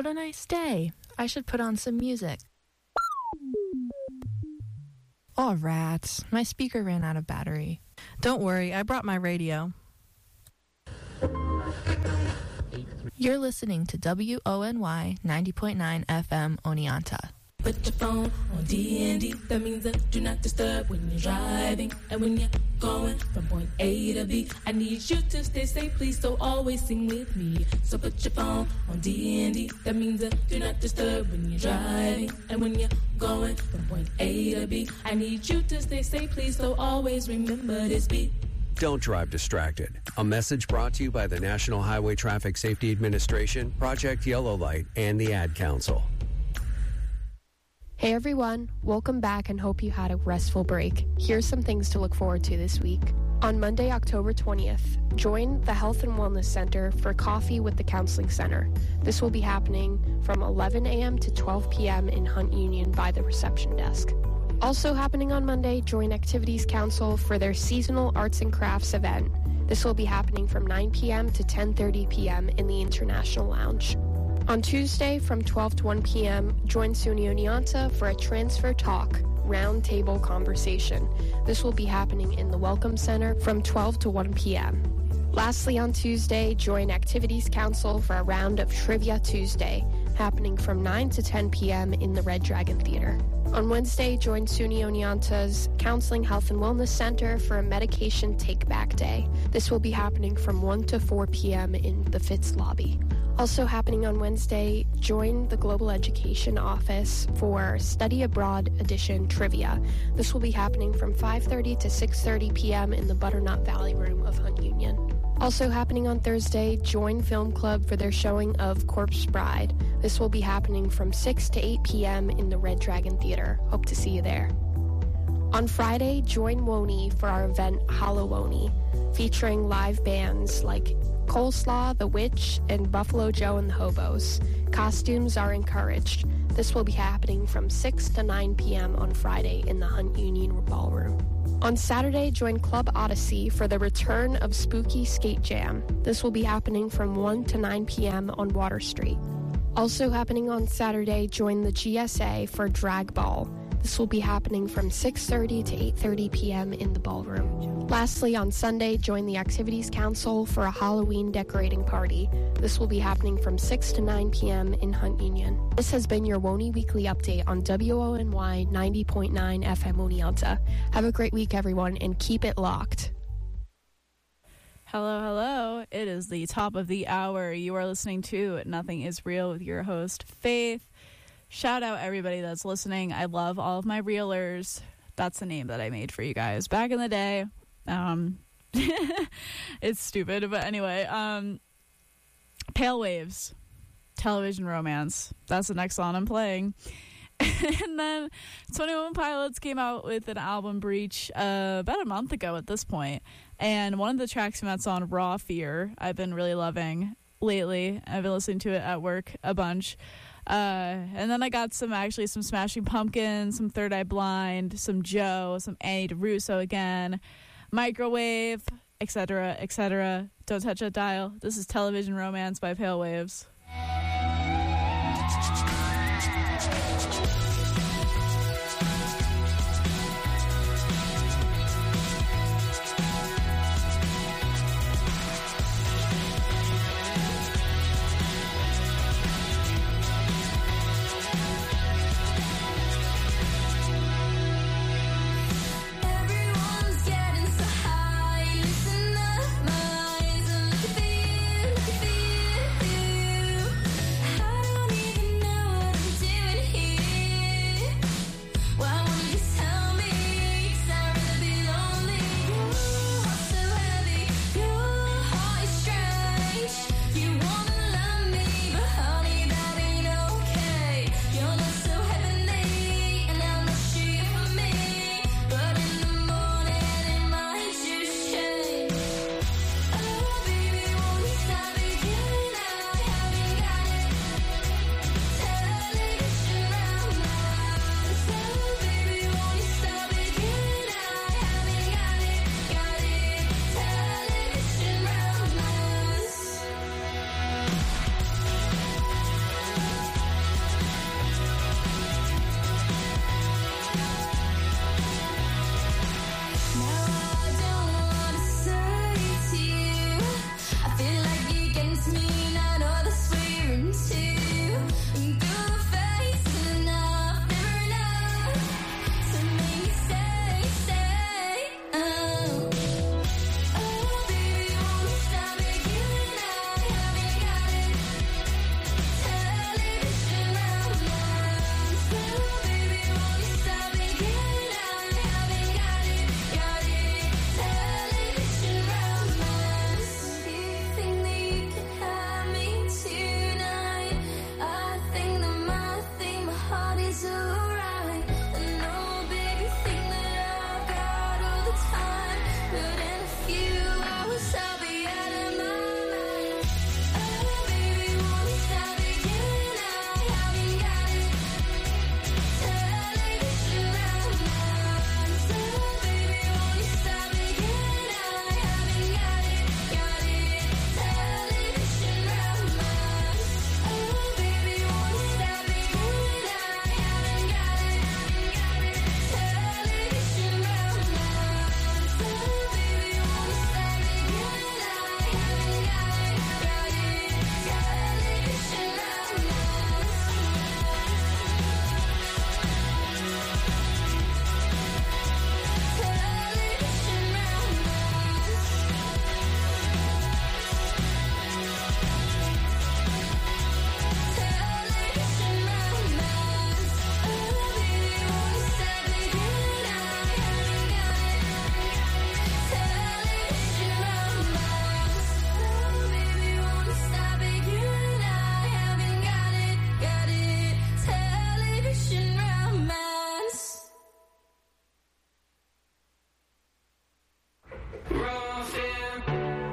what a nice day. I should put on some music. Oh, rats. My speaker ran out of battery. Don't worry, I brought my radio. You're listening to WONY 90.9 FM Oneonta. Put your phone on D&D. That means that do not disturb when you're driving. And when you're going from point A to B, I need you to stay safe, please, so always sing with me. So put your phone on D&D. That means that do not disturb when you're driving. And when you're going from point A to B, I need you to stay safe, please, so always remember this beat. Don't drive distracted. A message brought to you by the National Highway Traffic Safety Administration, Project Yellow Light, and the Ad Council. Hey everyone, welcome back and hope you had a restful break. Here's some things to look forward to this week. On Monday, October 20th, join the Health and Wellness Center for Coffee with the Counseling Center. This will be happening from 11 a.m. to 12 p.m. in Hunt Union by the reception desk. Also happening on Monday, join Activities Council for their seasonal arts and crafts event. This will be happening from 9 p.m. to 10:30 p.m. in the International Lounge. On Tuesday from 12 to 1 p.m., join SUNY Oneonta for a Transfer Talk roundtable conversation. This will be happening in the Welcome Center from 12 to 1 p.m. Lastly, on Tuesday, join Activities Council for a round of Trivia Tuesday, happening from 9 to 10 p.m. in the Red Dragon Theater. On Wednesday, join SUNY Oneonta's Counseling Health and Wellness Center for a Medication Take-Back Day. This will be happening from 1 to 4 p.m. in the Fitz lobby. Also happening on Wednesday, join the Global Education Office for Study Abroad Edition Trivia. This will be happening from 5:30 to 6:30 p.m. in the Butternut Valley Room of Hunt Union. Also happening on Thursday, join Film Club for their showing of Corpse Bride. This will be happening from 6 to 8 p.m. in the Red Dragon Theater. Hope to see you there. On Friday, join WONY for our event Hallowony, featuring live bands like Coleslaw, The Witch, and Buffalo Joe and the Hobos. Costumes are encouraged. This will be happening from 6 to 9 p.m. on Friday in the Hunt Union Ballroom. On Saturday, join Club Odyssey for the return of Spooky Skate Jam. This will be happening from 1 to 9 p.m. on Water Street. Also happening on Saturday, join the GSA for Drag Ball. This will be happening from 6:30 to 8:30 p.m. in the ballroom. Lastly, on Sunday, join the Activities Council for a Halloween decorating party. This will be happening from 6 to 9 p.m. in Hunt Union. This has been your WONY Weekly Update on WONY 90.9 FM Oneonta. Have a great week, everyone, and keep it locked. Hello. It is the top of the hour. You are listening to Nothing Is Real with your host, Faith. Shout out everybody that's listening. I love all of my reelers. That's the name that I made for you guys back in the day. It's stupid, but anyway. Pale Waves, Television Romance. That's the next song I'm playing. And then 21 Pilots came out with an album, Breach, about a month ago at this point. And one of the tracks from that song, Raw Fear, I've been really loving lately. I've been listening to it at work a bunch. And then I got some Smashing Pumpkins, some Third Eye Blind, some Joe, some Annie DeRusso again, Microwave, etc., etc. Don't touch that dial. This is Television Romance by Pale Waves. Listen up, my eyes, and look at the Raw fear.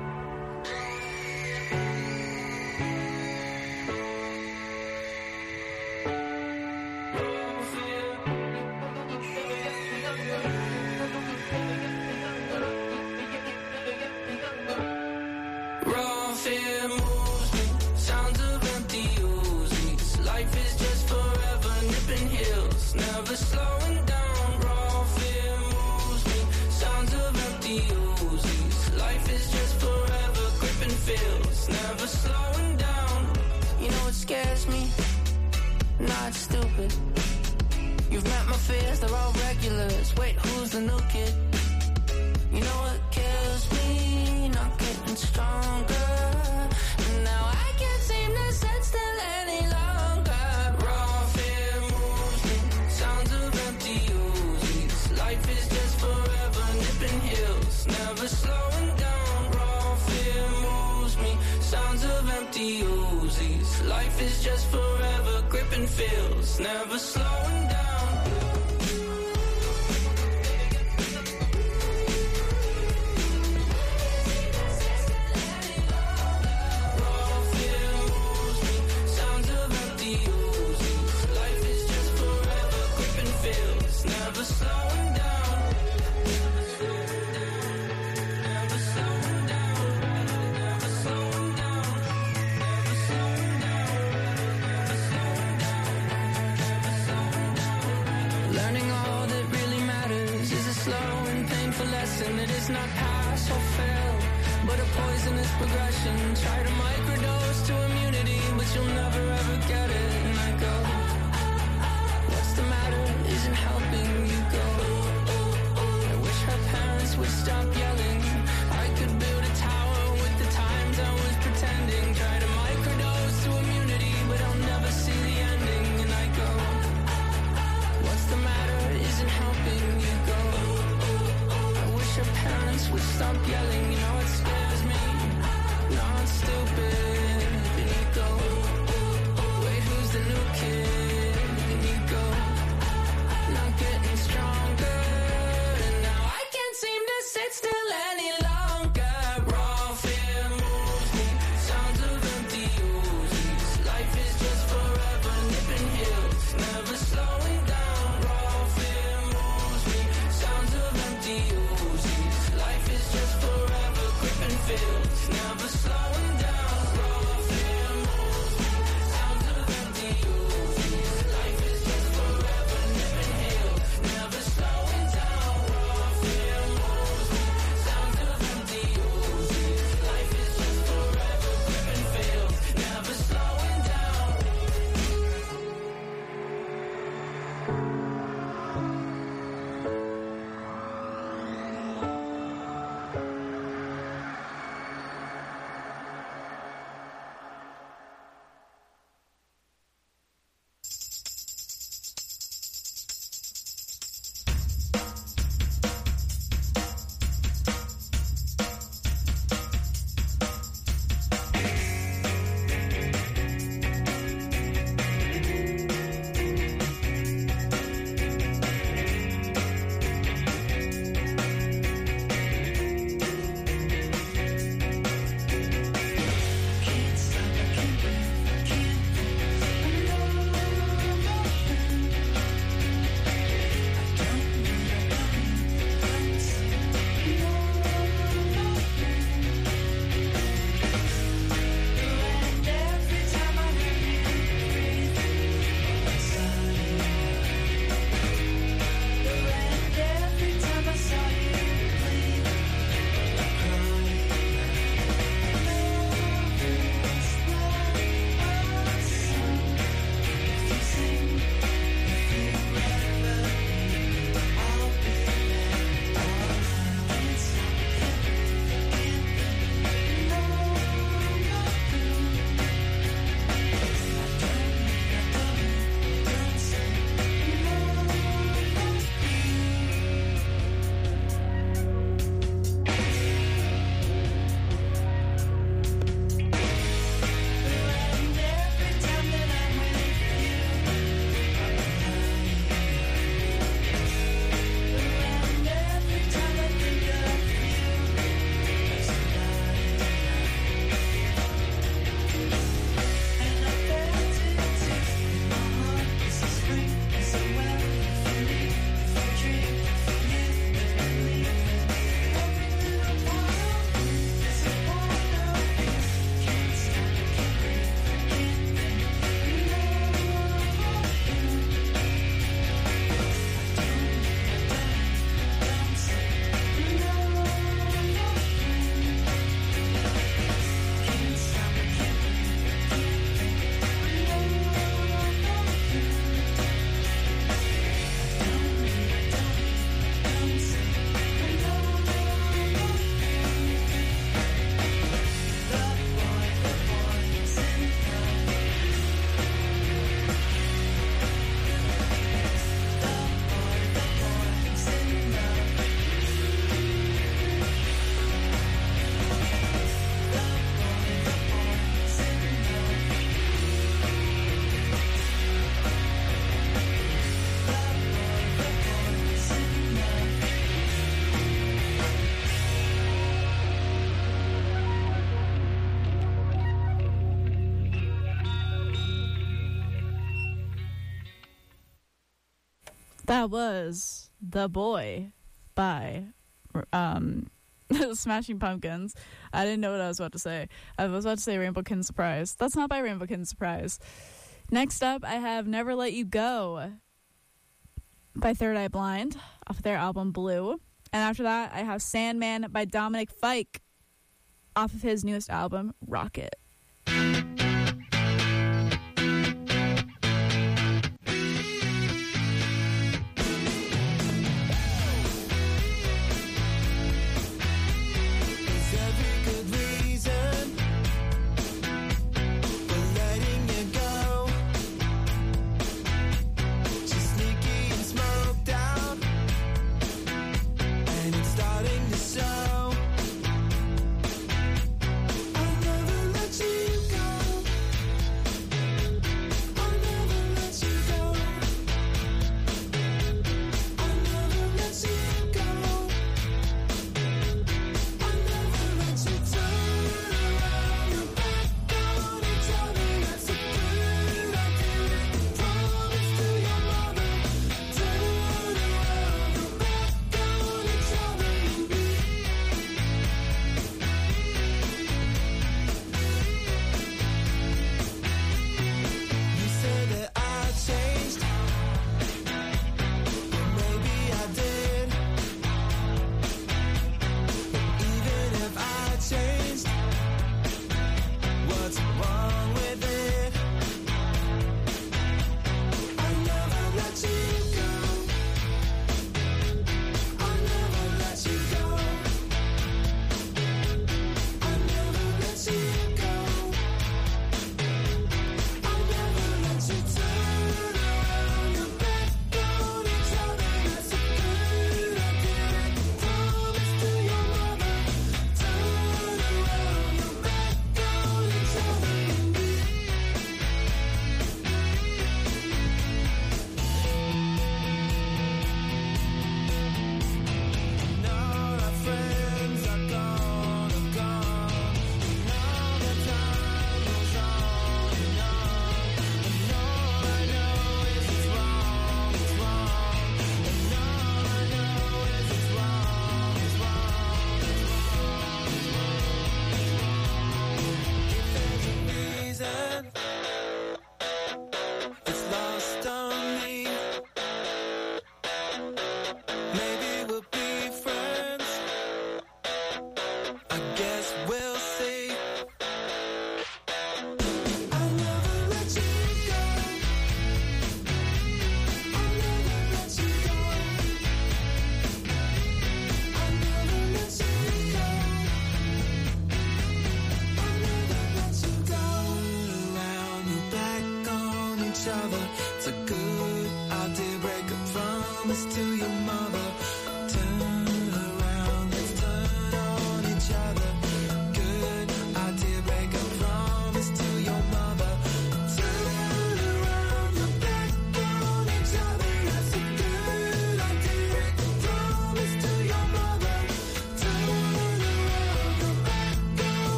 Raw fear moves me. Sounds of empty Uzis. Life is just forever nipping heels, never slowing down. Raw fear moves me. Sounds of empty Uzis. Life is just forever gripping feels, never slowing down. You know what scares me? Not stupid. You've met my fears, they're all regulars. Wait, who's the new kid? You know what kills me? Not getting stronger. And now I can't seem to sit still any longer. Raw fear moves me. Sounds of empty Uzis. Life is just forever nipping heels, never slowing down. Raw fear moves me. Sounds of empty Uzis. Life is just forever gripping feels, never slowing down. Never slowing down. Never slowing down. Never slowing down. Never slowing down. Never slowing down. Never slowing down. Never slowing down. Learning all that really matters is a slow and painful lesson. It is not pass or fail, but a poisonous progression. Try to microdose to immunity, but you'll never ever get it. And I go, what's the matter? Isn't helping you go. I wish her parents would stop yelling. I could build a tower with the times I was pretending. Try to microdose to immunity, but I'll never see the ending. And I go, what's the matter? Isn't helping you go. I wish her parents would stop yelling. You know it scares me. Not stupid. And you go, wait, who's the new kid? And you go, not getting stronger. And now I can't seem to sit still any longer. Raw fear moves me. Sounds of empty Uzis. Life is just forever nipping heels, never slowing down. Raw fear moves me. Sounds of empty Uzis. Life is just forever gripping feels, never slowing down. Raw fear moves me. Sounds of empty Uzis. Life is just forever nipping heels, never slowing down. Raw fear moves me. Sounds of empty Uzis. Life is just forever gripping feels, never slowing down. That was The Boy by Smashing Pumpkins. I didn't know what I was about to say. I was about to say Rainbow Kitten Surprise. That's not by Rainbow Kitten Surprise. Next up, I have Never Let You Go by Third Eye Blind off their album Blue. And after that, I have Sandman by Dominic Fike off of his newest album, Rocket.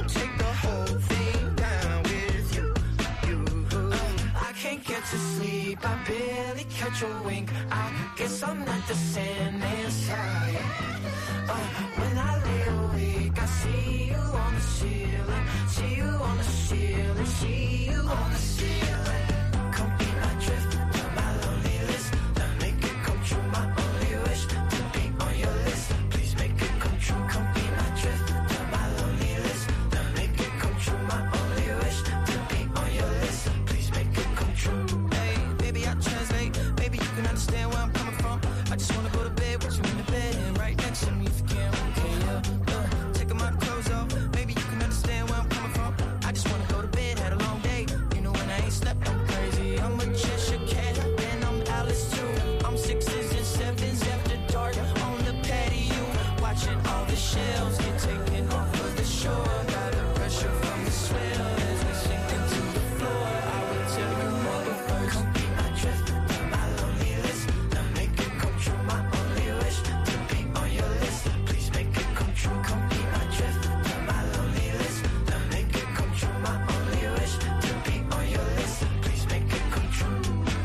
To sleep. sleep, I barely catch a wink. I guess I'm not the Sandman side. When I lay awake, I see you on the ceiling, see you on the ceiling, see you on the ceiling. Come be my drift, my lonely list. Now make it come true, my only wish to be on your list. Please make it come true. Come be my drift, my lonely list. Now make it come true, my only wish to be on your list. Please make it come true. Hey, baby, I translate. Maybe you can understand where I'm coming from. I just wanna go to bed with you in the bed and right next to me if you can. Okay, yeah. Taking my clothes off. Maybe you can understand where I'm coming from. I just wanna go to bed, had a long day. You know when I ain't slept, I'm crazy. I'm a Cheshire cat and I'm Alice too. I'm 6s and 7s after dark on the patio, watching all the shells get taken off of the shore. Got the pressure from the swell as we sink into the floor. I will tell you more, but first, Come be my drift, my lonely list. Now make it come true, my only wish to be on your list. Please make it come true. Come be my drift, my lonely list. Now make it come true, my only wish to be on your list. Please make it come true.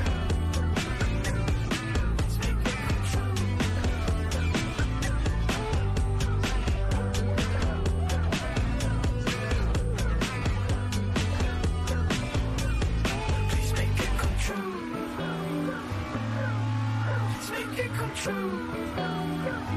Let's make it come true. Please make it come true. Let's make it come true.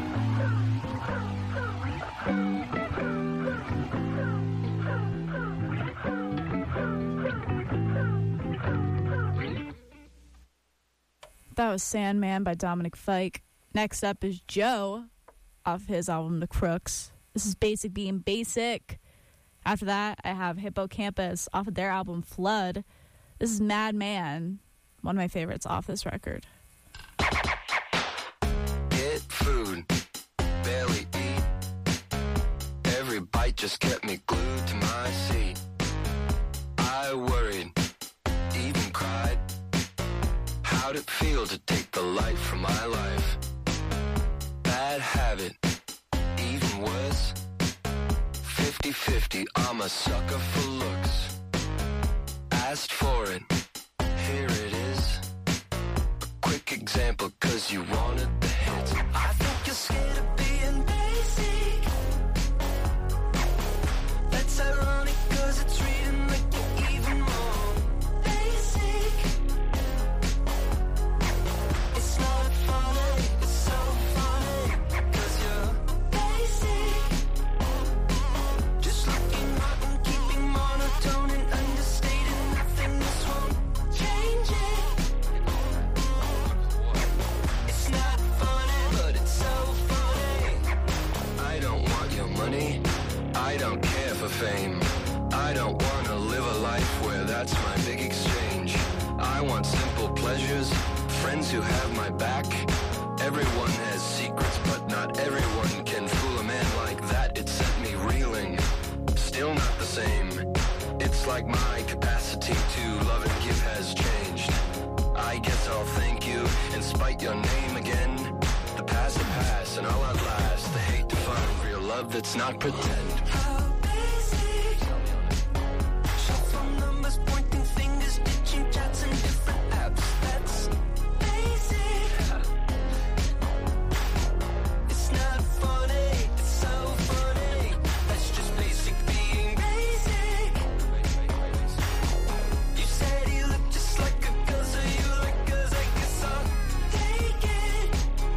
That was Sandman by Dominic Fike. Next up is Joe off his album The Crooks. This is Basic Being Basic. After that, I have Hippocampus off of their album Flood. This is Madman, one of my favorites off this record. Get food, barely eat. Every bite just kept me glued to my seat. I worried, even cried. How'd it feel to take the light from my life? Bad habit, even worse. 50-50, I'm a sucker for looks. Asked for it, here it is. A quick example, cause you wanted the hits. I think you're scared of being basic. That's ironic, cause it's reading like you're even more basic. It's not funny, it's so funny, cause you're basic. Just looking hot and keeping monotone and understated. Nothing this won't change it. It's not funny, but it's so funny. I don't want your money, I don't care for fame. I don't want to live a life where that's my big exchange. I want simple pleasures, friends who have my back. Everyone has secrets, but not everyone can fool a man like that. It set me reeling, still not the same. It's like my capacity to love and give has changed. I guess I'll thank you and spite your name again. The past will pass and I'll outlast the hate to find real love that's not pretend. How basic. Shuffle numbers, pointing fingers, ditching chats and different apps. That's basic. It's not funny, it's so funny. That's just basic being basic. You said he looked just like a girl, so you like girls, I guess I'll take it.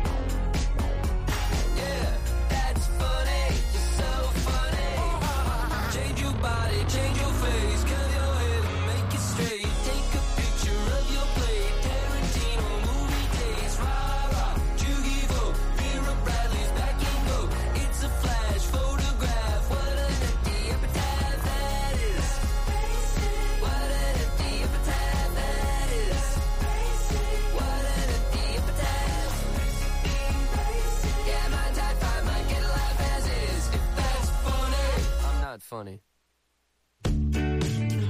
Yeah, that's funny, you're so funny. Change your body, change your face, curl your hair and make it straight. Take a picture of your plate, Tarantino movie days, rah rah, Jugivo, Vera Bradley's back and go. It's a flash photograph, what an empty epitaph that is. What an empty epitaph that is. What an empty epitaph. Yeah, my type 5 might get a laugh as is. If that's funny, I'm not funny.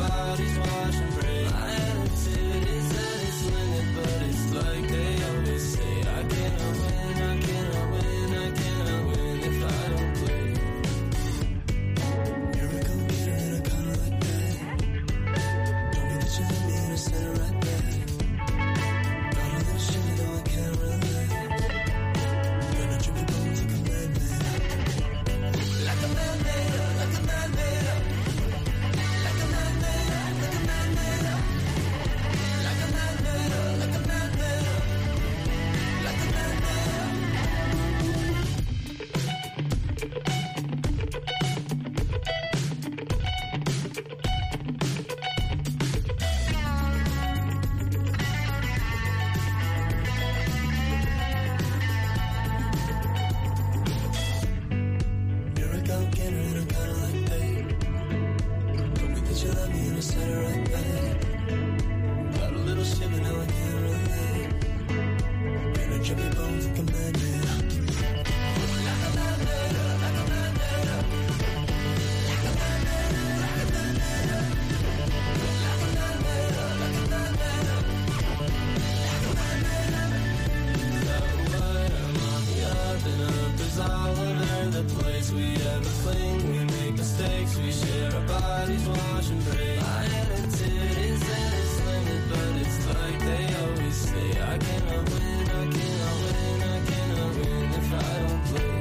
bodies watch and pray. My attitude is that it's limited, but it's like they always say. I cannot win, I cannot win, I cannot win if I don't play. You're a go-getter and I kinda like that. Don't be that you let me in a center right back. Got a little shit, you know I can't relate. Gonna trip your bones like a madman. Like a madman, like a madman. Like a madman, like a madman. Like a madman, like a madman. Like a madman. You're a go-getter and I'm kinda like babe. Don't be that you love me and I said it right back. Got a little shit but now I can't relate. Gonna trip your bones like a madman. Like a madman, like a madman. Like a madman, like a madman. Like a madman, like a madman. Like a madman. So what? I'm on the up and up. There's all over the place. We have a fling, we make mistakes. We share our bodies, watch and pray. My attitude is that it's limited, but it's like they always say. I cannot win, I cannot win, I cannot win if I don't play.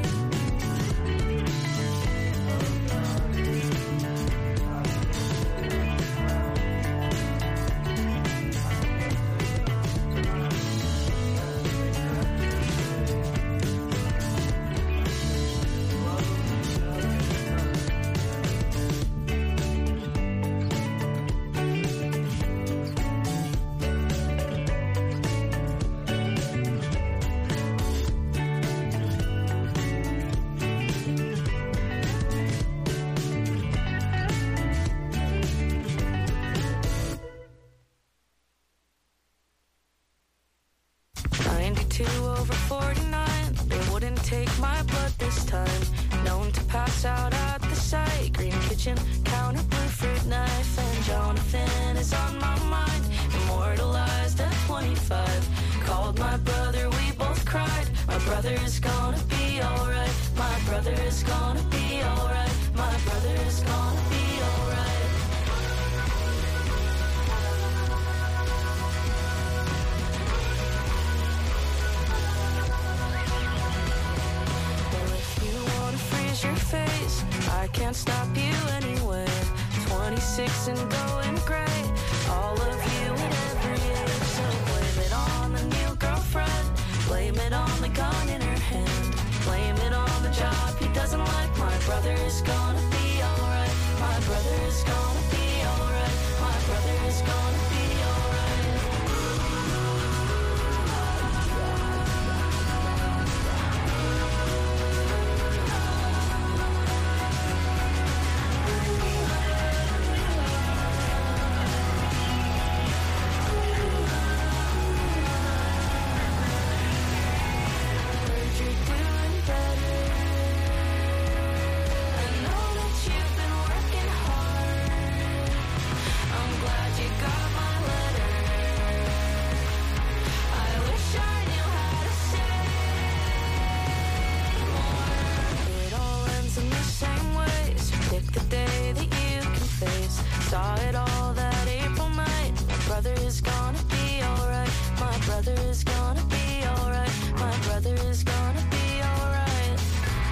Over 49, they wouldn't take my blood this time. Known to pass out at the site. Green kitchen counter, blue fruit knife, and Jonathan is on my mind. Immortalized at 25. Called my brother, we both cried. My brother is gonna be alright. My brother is gonna be alright. My brother is gonna be alright. Your face, I can't stop you anyway. 26 and going great. All of you at every age. So blame it on the new girlfriend. Blame it on the gun in her hand. Blame it on the job he doesn't like. My brother is gonna be alright. My brother is gonna be alright. My brother is gonna be alright. Saw it all that April night. My brother is gonna be alright. My brother is gonna be alright. My brother is gonna be alright.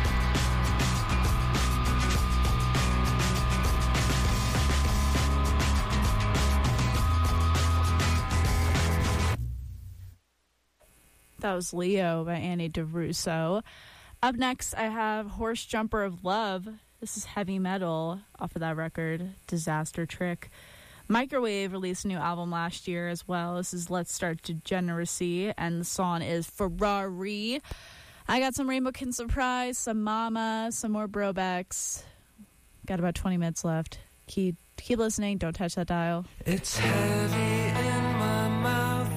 That was Leo by Annie DeRusso. Up next, I have Horse Jumper of Love. This is heavy metal off of that record, Disaster Trick. Microwave released a new album last year as well. This is Let's Start Degeneracy, and the song is Ferrari. I got some Rainbow Kin Surprise, some Mama, some more Brobex. Got about 20 minutes left. Keep listening. Don't touch that dial. It's heavy in my mouth.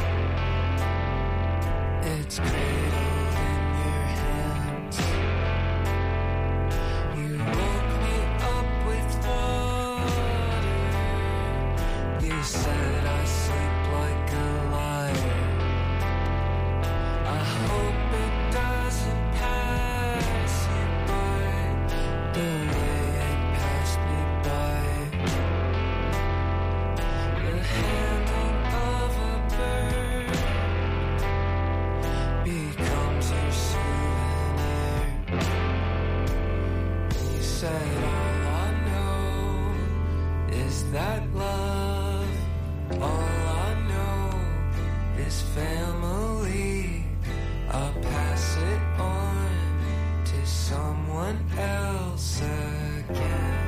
It's cradled in your hands. You woke me up with water. said, all I know is that love. All I know is family. I'll pass it on to someone else again.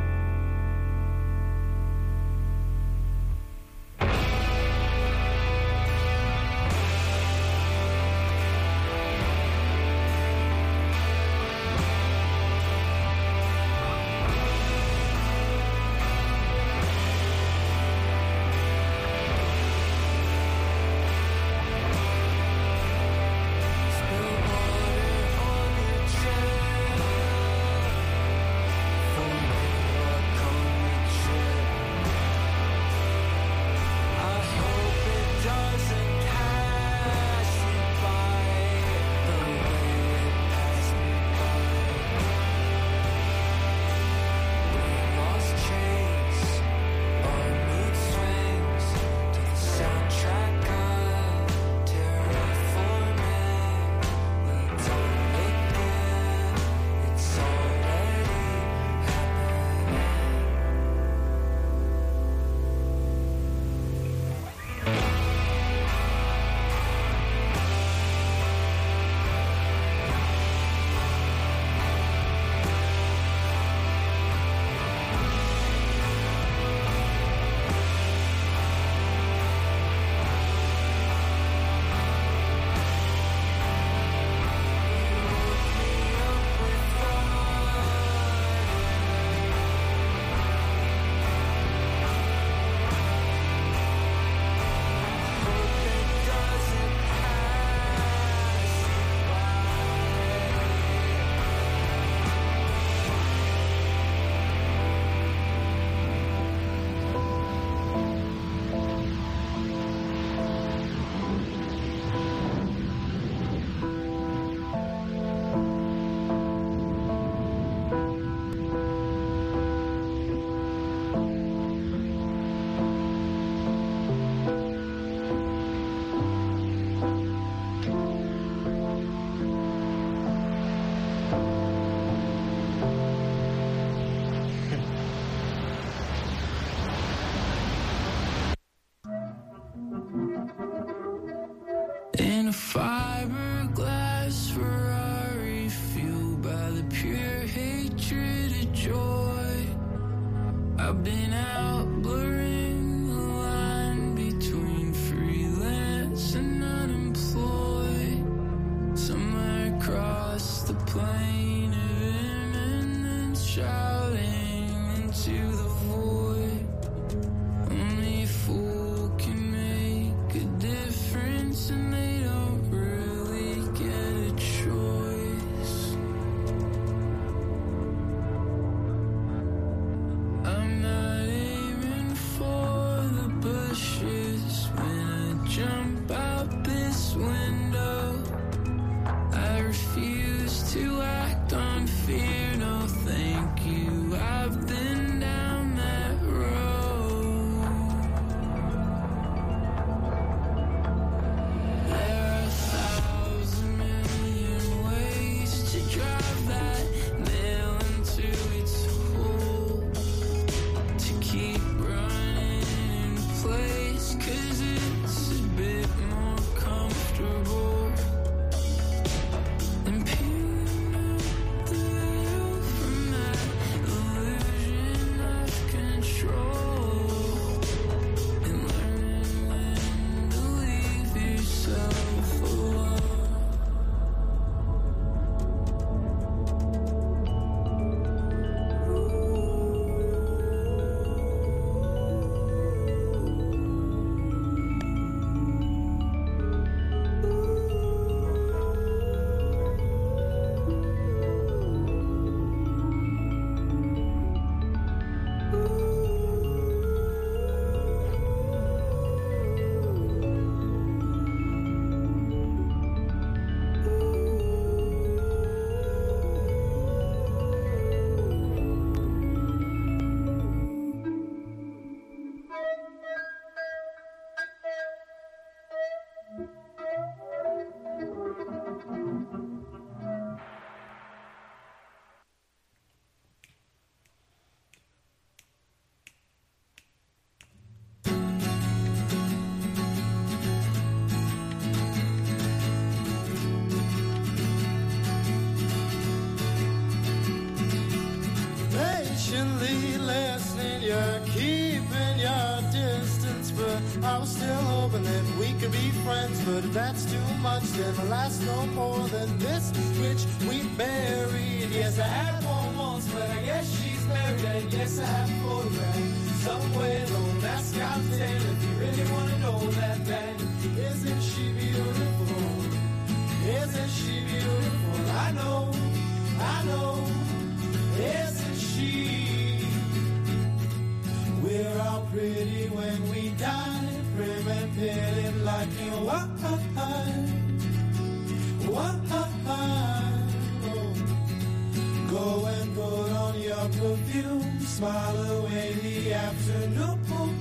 In a fiberglass Ferrari, fueled by the pure hatred of joy, I've been out blurring the line between freelance and unemployed. Somewhere across the plain of imminence, shouting into the void. Only a fool can make a difference, and they don't really get a choice. I'm not aiming for the bushes when I jump out this window. I refuse to act on fear, no thank you. I've been down that I was still hoping that we could be friends, but if that's too much, then I'll last no more than this which we buried. Yes, I had one once, but I guess she's married, and yes, I have a photograph somewhere. Don't ask, I'll tell if you really want to know that bad. Isn't she beautiful? Isn't she beautiful? I know, isn't she? We're all pretty when we die, prim and pitted like you. Go and put on your perfume, smile away the afternoon.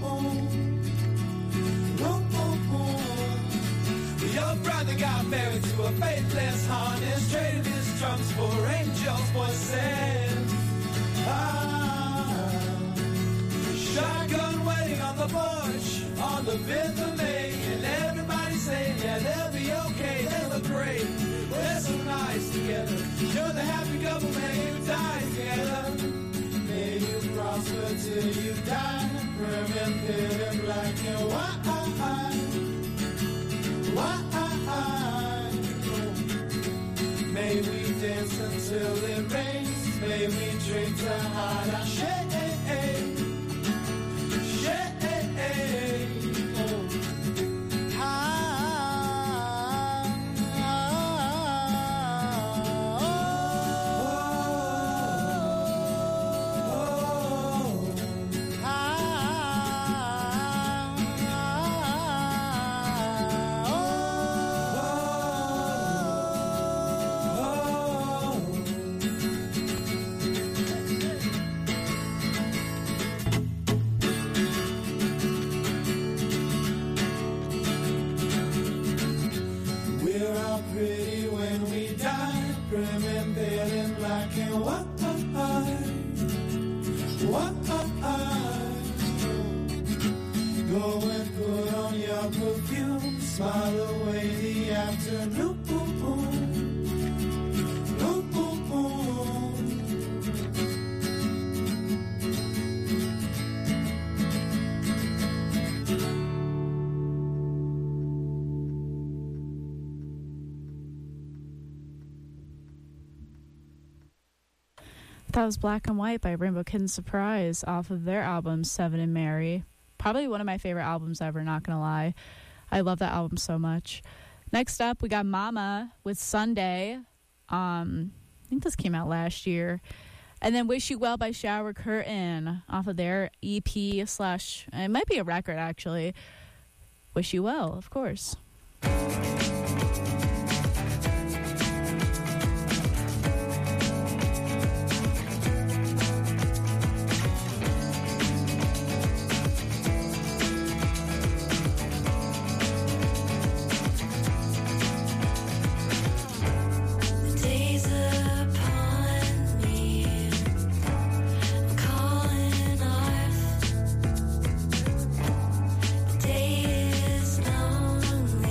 Your brother got married to a faithless harness, traded his drums for angels' voices. Shotgun waiting on the porch on the 5th of May, and everybody saying, yeah, they'll be okay, they look great, they're so nice together. You're the happy couple, may you die together. May you prosper till you die, prim and pitted like you. May we dance until it rains, may we drink to hide our shame. Smile away the afternoon. That was Black and White by Rainbow Kitten Surprise off of their album Seven and Mary. Probably one of my favorite albums ever, not gonna lie. I love that album so much. Next up, we got Mama with Sunday. I think this came out last year. And then Wish You Well by Shower Curtain off of their EP / it might be a record, actually. Wish You Well, of course. Day is lonely.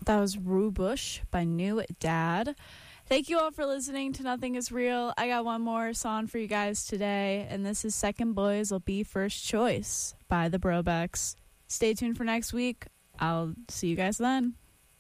That was Rue Bush by New Dad. Thank you all for listening to Nothing Is Real. I got one more song for you guys today, and this is Second Boys Will Be First Choice by the Brobecks. Stay tuned for next week. I'll see you guys then.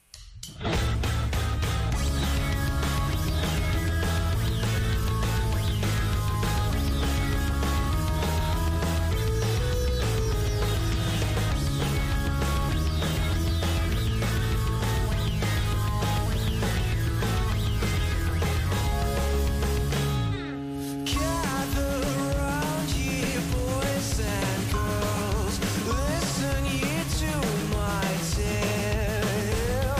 Listen ye to my tale.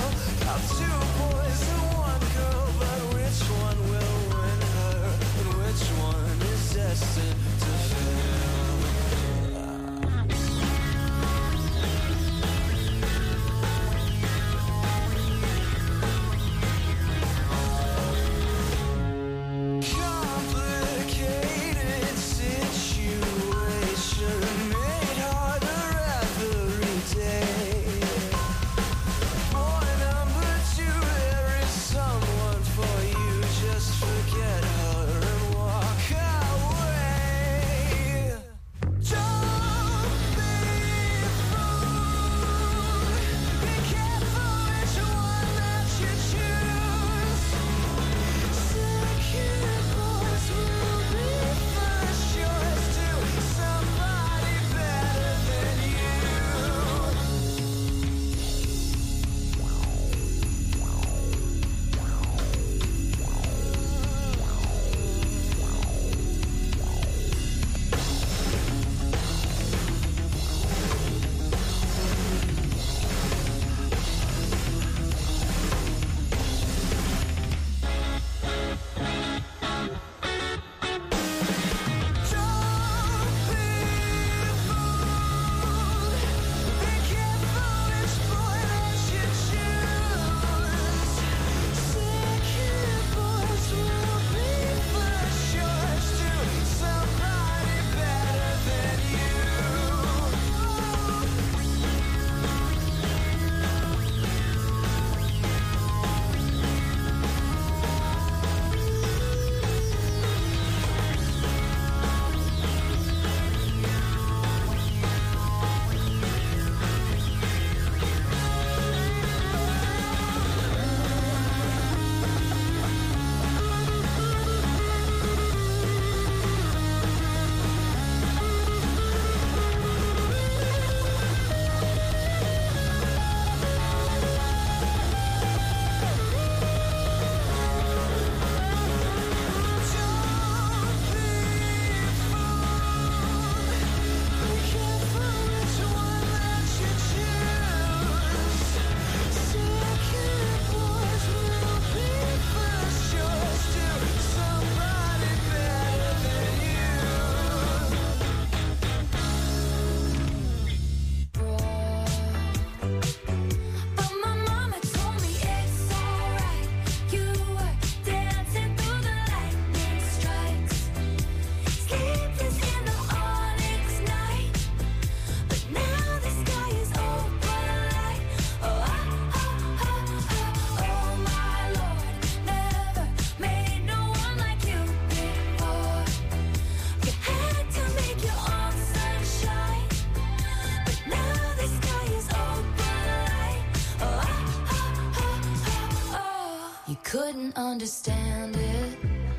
couldn't understand it,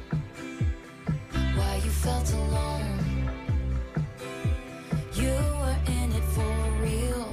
why you felt alone. You were in it for real.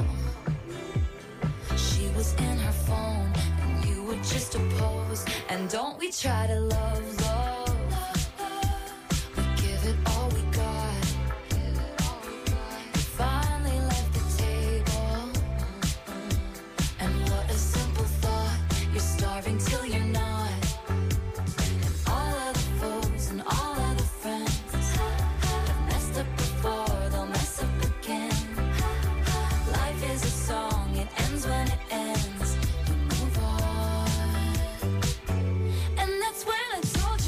She was in her phone and you were just a pose. And don't we try to love, love. We give it all we got. You finally left the table. And what a simple thought. You're starving till you're not. And all of the foes and all of the friends have messed up before, they'll mess up again. Life is a song, it ends when it ends. You move on. And that's when I told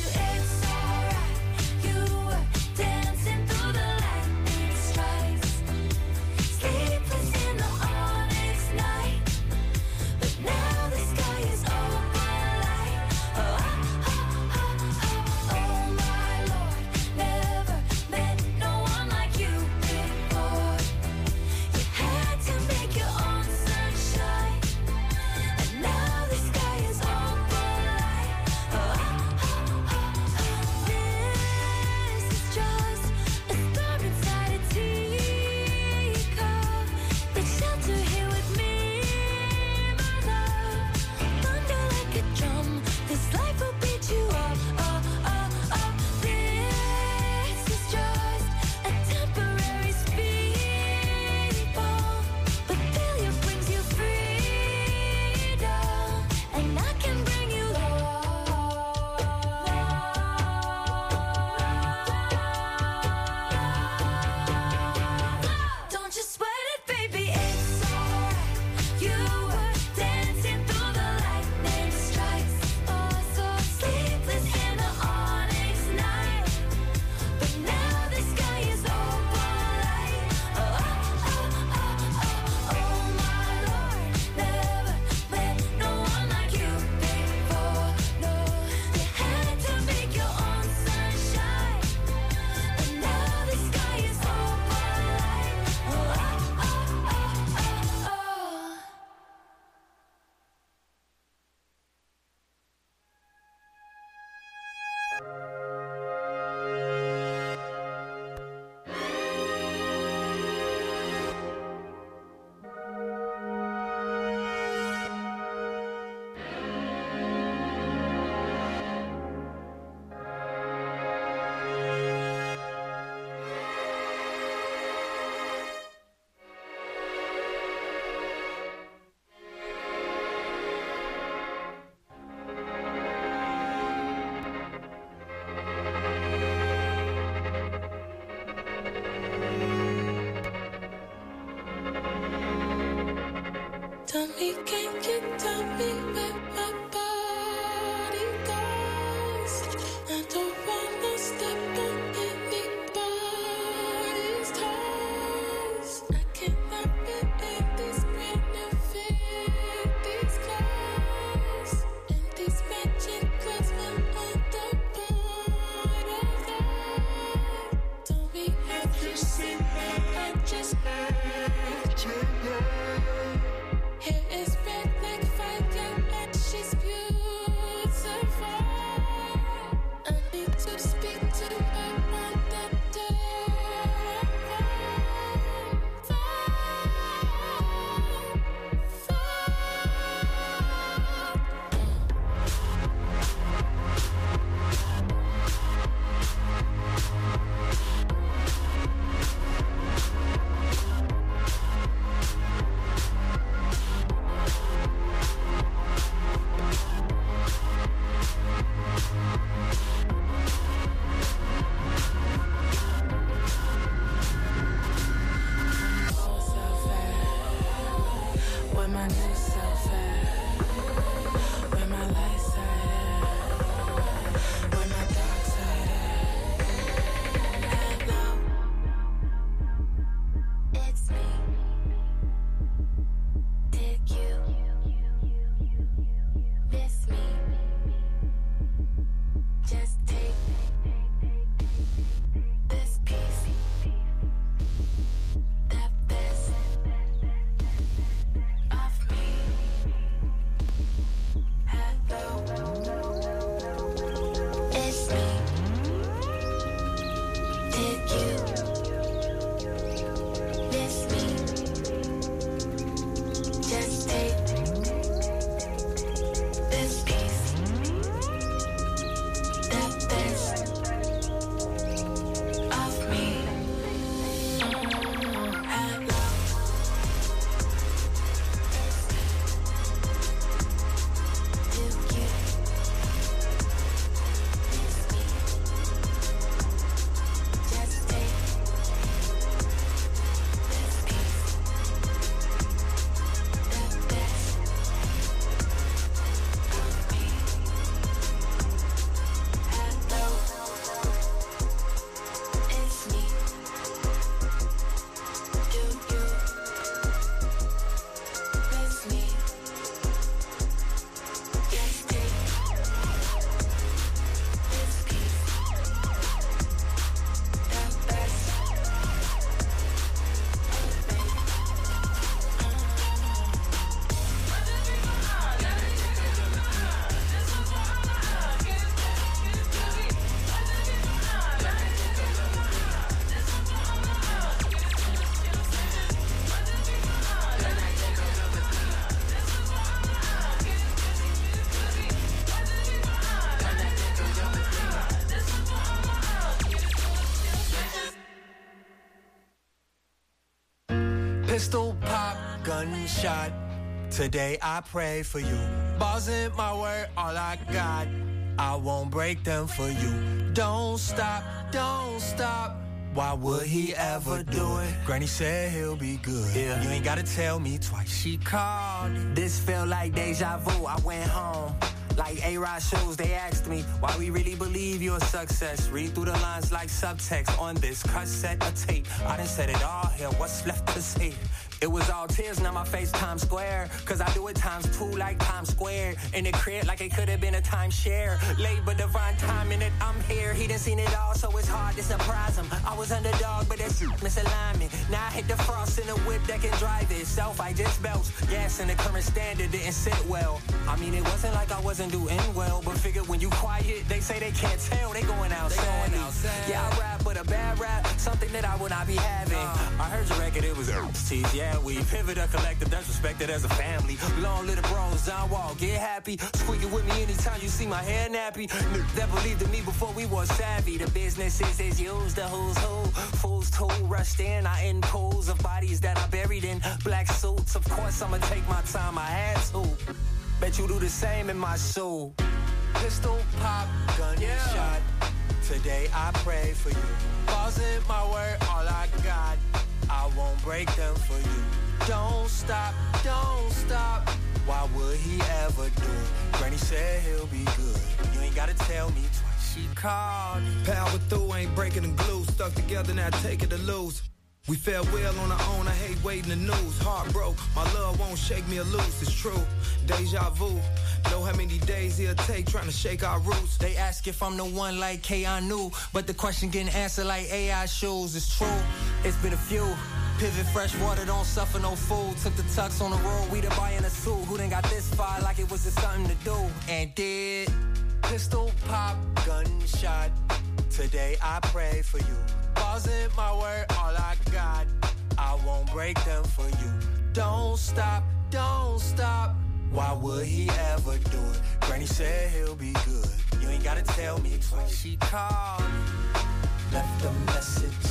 Pistol pop, gunshot. Today I pray for you. Balls in my word, all I got. I won't break them for you. Don't stop, don't stop. Why would he ever do it? Granny said he'll be good. Yeah. You ain't gotta tell me twice. She called. This felt like deja vu. I went home. Like A-Rod shows, they asked me why we really believe you're a success. Read through the lines like subtext on this cassette or tape. I done said it all here, what's left to say? It was all tears, now my face Times Square. Cause I do it times two like Times Square. In the crib like it could have been a timeshare. Late but divine timing it, I'm here. He done seen it all, so it's hard to surprise him. I was underdog, but that's misalignment. Now I hit the frost in a whip that can drive itself. I just belts, gas and the current standard didn't sit well. I mean, it wasn't like I wasn't doing well, but figured when you quiet, they say they can't tell. They going outside. Yeah, I rap, but a bad rap, something that I would not be having. I heard your record, it was tease. Yeah, we pivot a collective that's respected as a family. Long little bros, John Wall, get happy. Squeak it with me anytime you see my hair nappy. That believed in me before we was savvy. The businesses is used, the who's who. Fools too rushed in. I in pools of bodies that I buried in black suits. Of course, I'ma take my time, I had to. Bet you do the same in my soul. Pistol pop, gunshot. Today I pray for you. Balls in my word, all I got. I won't break them for you. Don't stop, don't stop. Why would he ever do it? Granny said he'll be good. You ain't gotta tell me twice. She called. Power through, ain't breaking the glue. Stuck together, now take it or lose. We fell well on our own, I hate waiting the news. Heart broke, my love won't shake me or loose, it's true. Deja vu, know how many days it'll take trying to shake our roots. They ask if I'm the one like Keanu, but the question getting answered like AI shoes. It's true, it's been a few. Pivot fresh water, don't suffer no food. Took the tux on the road, we the buy in a suit. Who done got this far like it was just something to do? And did. Pistol pop, gunshot. Today I pray for you. Balls in my word, all I got. I won't break them for you. Don't stop, don't stop. Why would he ever do it? Granny said he'll be good. You ain't gotta tell me twice. She called, left a message.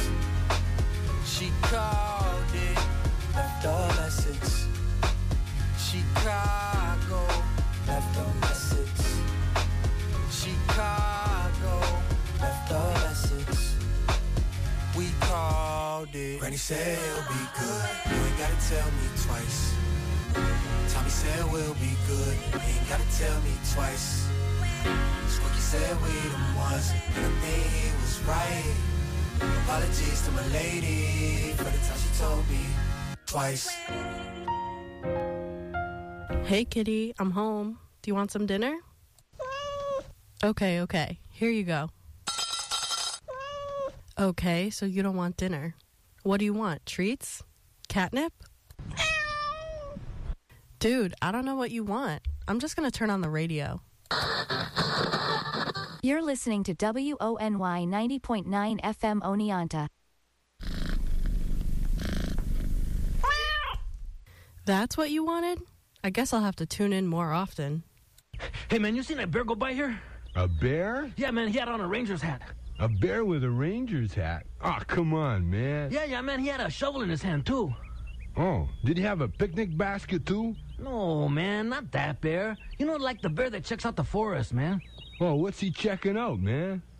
She called it, left a message. Chicago, left a message. Chicago, left a message. We called it. Granny said he'll be good. You ain't gotta tell me twice. Tommy said we'll be good. You ain't gotta tell me twice. Squeaky said we them ones, and I think he was right. Apologies to my lady for the time she told me twice. Hey, kitty, I'm home. Do you want some dinner? Okay. Here you go. Okay, so you don't want dinner. What do you want? Treats? Catnip? Dude, I don't know what you want. I'm just gonna turn on the radio. You're listening to WONY 90.9 FM Oneonta. That's what you wanted? I guess I'll have to tune in more often. Hey, man, you seen that bear go by here? A bear? Yeah, man, he had on a Ranger's hat. A bear with a Ranger's hat? Oh, come on, man. Yeah, man, he had a shovel in his hand, too. Oh, did he have a picnic basket, too? No, man, not that bear. You know, like the bear that checks out the forest, man. Oh, what's he checking out, man?